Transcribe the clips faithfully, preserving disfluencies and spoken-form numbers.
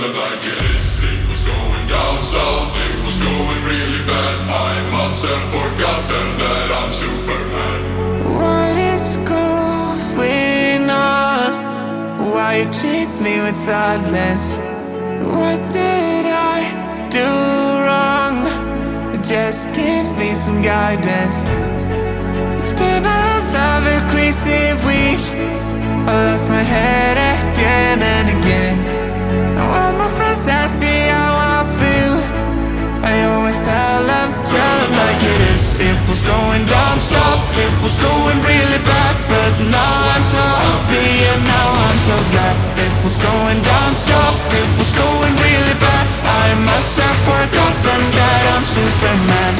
it like it is. It was going down south, it was going really bad. I must have forgotten that I'm Superman. What is going on? Why you treat me with sadness? What did I do wrong? Just give me some guidance. It's been another crazy week. I lost my head again and again. Now all my friends ask me how I feel. I always tell them, tell them like it is. It was going down south, it was going really bad. But now I'm so happy and now I'm so glad. It was going down south, it was going really bad. I must have forgotten that I'm Superman.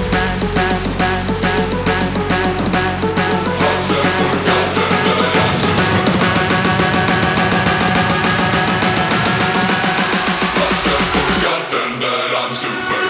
Must have forgotten that I'm Superman. Must have forgotten that I'm Superman.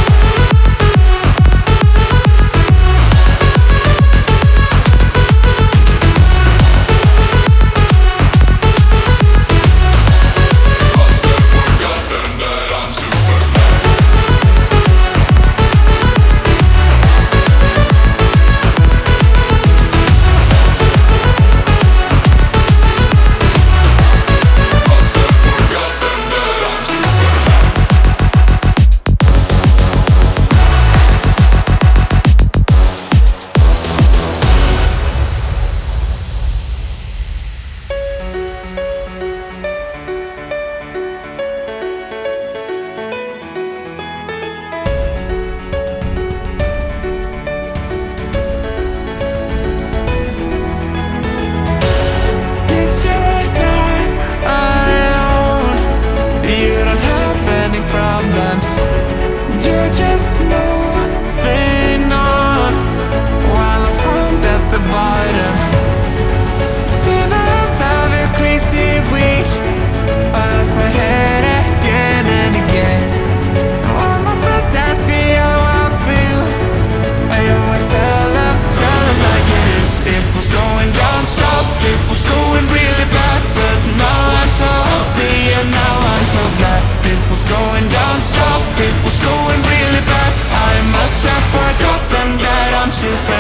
You're just moving on while I'm found at the bottom. It's been another crazy week. I lost my head again and again. Now all my friends ask me how I feel. I always tell them, tell them like it is. It was going down south, it was going really bad. But now I'm so happy and now I'm so glad. It was going down south, it was going really bad. I must have forgotten that I'm Superman.